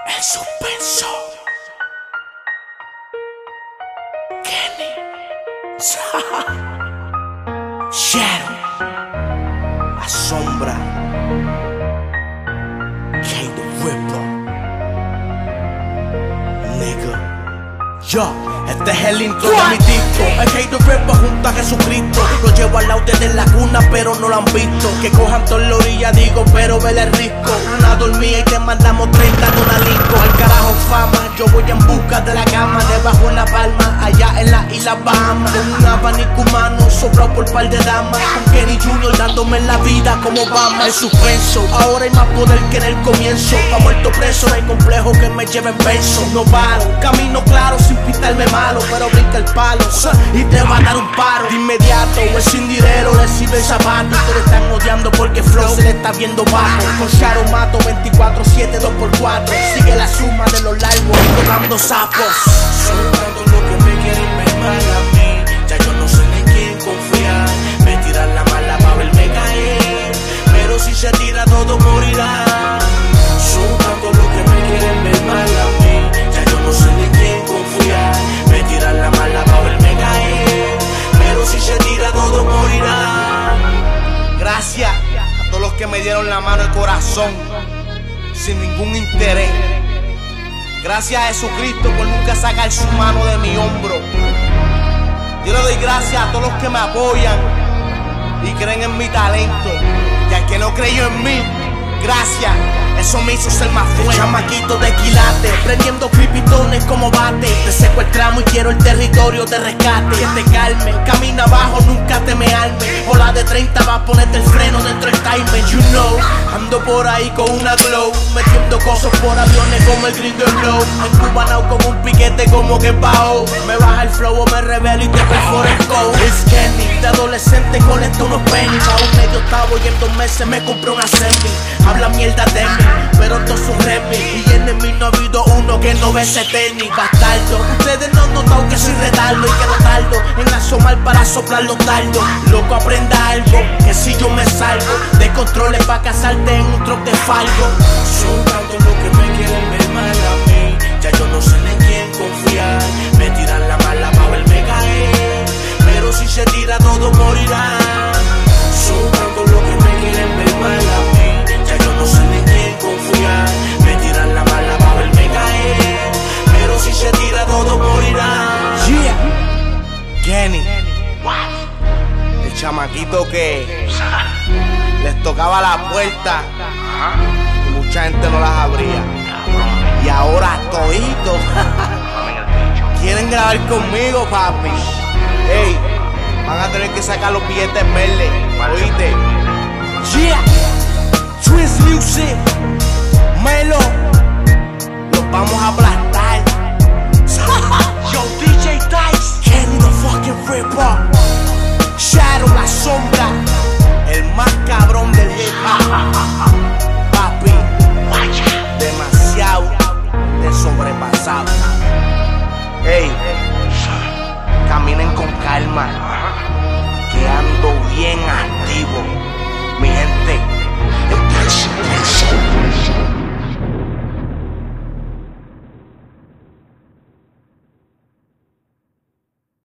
El suspenso. Kenny. Shadow. La sombra. K the Ripper. Nigga. Yo. Este es el intro de mi disco. El K the Ripper junto a Jesucristo. Lo llevo al lado desde la cuna, pero no lo han visto. Que cojan toda la orilla, digo, pero vele el risco. Una dormía y te mandamos 30 con una linko. Al carajo fama, yo voy en busca de la cama. Debajo en la palma, allá en las Islas Bahamas. Con un abanico humano, sobrado por par de damas. Con Kenny Jr. dándome la vida como Obama. El suspenso, ahora hay más poder que en el comienzo. Pa' muerto preso, no hay complejo que me lleve en penso. No paro, camino claro sin pintarme malo, pero brinca el palo y te va a dar un paro. De inmediato, el sin dinero recibe el zapato. Y te están odiando porque Flow se le está viendo bajo. Con Shadow mato 24/7, 2x4. Sigue la suma de los largos y tocando sapos. Son tantos los que me quieren ver mal a mí. Ya yo no sé en quién confiar. Me tiran la mala pa' verme caer, pero si se tira todo morirá. Son tantos los que me quieren ver mal a mí. Ya yo no sé en quién confiar. Me tiran la mala pa' verme caer, pero si se tira todo morirá. Gracias a todos los que me dieron la mano y corazón sin ningún interés. Gracias a Jesucristo por nunca sacar su mano de mi hombro. Yo le doy gracias a todos los que me apoyan y creen en mi talento. Y al que no creyó en mí, gracias, eso me hizo ser más fuerte. Chamaquito de quilate, prendiendo cripitones como bate. Te secuestramos y quiero el territorio de rescate. Que te calme, camina abajo, nunca te me arme. O la de 30 va a ponerte el freno dentro del timer. You know, ando por ahí con una glow, metiendo cosas por aviones como el gringo blow. Encubanao con un piquete como que pao. Me baja el flow o me revelo y te perfora el code. It's Kenny, de adolescente colecto unos pennies. A un medio octavo y en 2 meses me compré una semi. Habla mierda de mí, pero todos sus remis. Y en mí no ha habido uno que no ve ese tenis. Bastardo, ustedes no han notado que soy retardo. Y que no tardo en asomar para soplar los dardos. Loco, aprenda algo, que si yo me salgo de controles pa' casarte en un truck de Falco. Son tantos los que me quieren ver mal a mí. Ya yo no sé en quién confiar. Me tiran la mala pa' verme caer, pero si se tira todo morirá. Son tantos los que me quieren ver mal a mí. Ya yo no sé en quién confiar. Me tiran la mala pa' verme caer, pero si se tira todo morirá. Yeah, Kenny, el chamaquito que les tocaba la puerta y mucha gente no las abría. Y ahora toditos quieren grabar conmigo, papi. Ey, van a tener que sacar los billetes verdes, oíste. Yeah, Twins Music, Melo, los vamos a aplastar. Yo, DJ Dice, Kenny the fucking Ripper, Shadow, la sombra, el más cabrón del hip hop. Papi, demasiado de sobrepasado. Ey, caminen con calma, que ando bien